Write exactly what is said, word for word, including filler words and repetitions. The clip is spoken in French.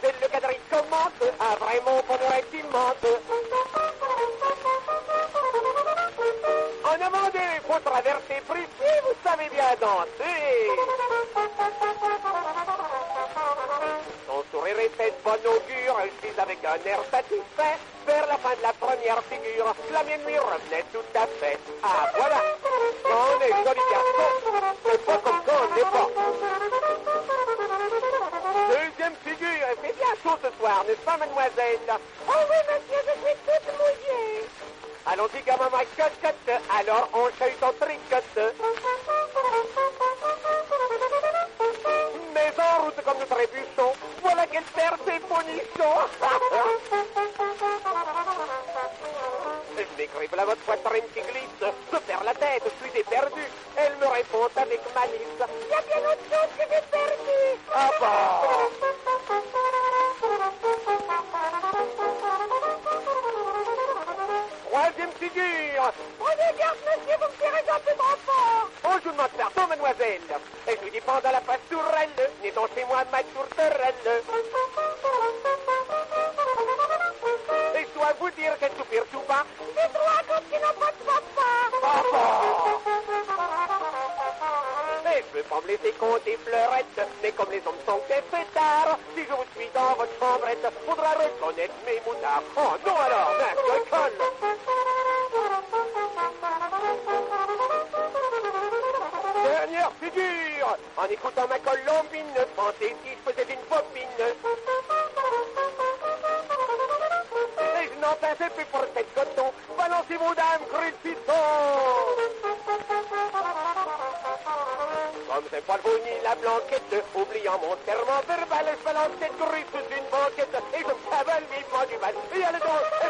mademoiselle, le quadrille commence. Ah, vraiment, pour nous reste immense. En Amandé, il faut traverser Prissy, vous savez bien danser. Son sourire était de bon augure, elle fit avec un air satisfait. Vers la fin de la première figure, la mienne lui revenait tout à fait. Ah, voilà, quand on est joli garçon, c'est pas comme quand on n'est pas. Deuxième figure, elle fait bien chaud ce soir, n'est-ce pas, mademoiselle? Oh oui, monsieur, je suis toute mouillée. Allons-y, gamin, ma cocotte, alors on chahute en tricote. Mais en route comme nous trébuchons, voilà qu'elle perd ses ponichons. Je m'écrive là votre poitrine qui glisse, je perds la tête, je suis éperdu. Elle me répond avec malice. Il y a bien autre chose que j'ai perdu. Ah bon? Troisième figure. Prenez garde, monsieur, vous me tirez un peu trop fort. Oh, je vous demande pardon, mademoiselle. Et je lui dis pendant la pastourelle, n'étant chez moi ma tourterelle. Et je dois vous dire qu'elle soupire tout bas. C'est toi comme tu n'as pas de papa. Papa. Et je veux pas me laisser compter fleurettes, mais comme les hommes sont des fêtards, si je vous suis dans votre chambrette, faudra reconnaître mes moutards. Oh non alors, ben, je colle. Dernière figure. En écoutant ma colombine, pensez si je faisais une popine. Et je n'en pensais plus pour cette coton. Balancez vos dames, crucifixons. Comme c'est pas le beau ni la blanquette, oubliant mon serment verbal, je balance cette grue sous une banquette et je me cavale vivement du mal. Et à le dos,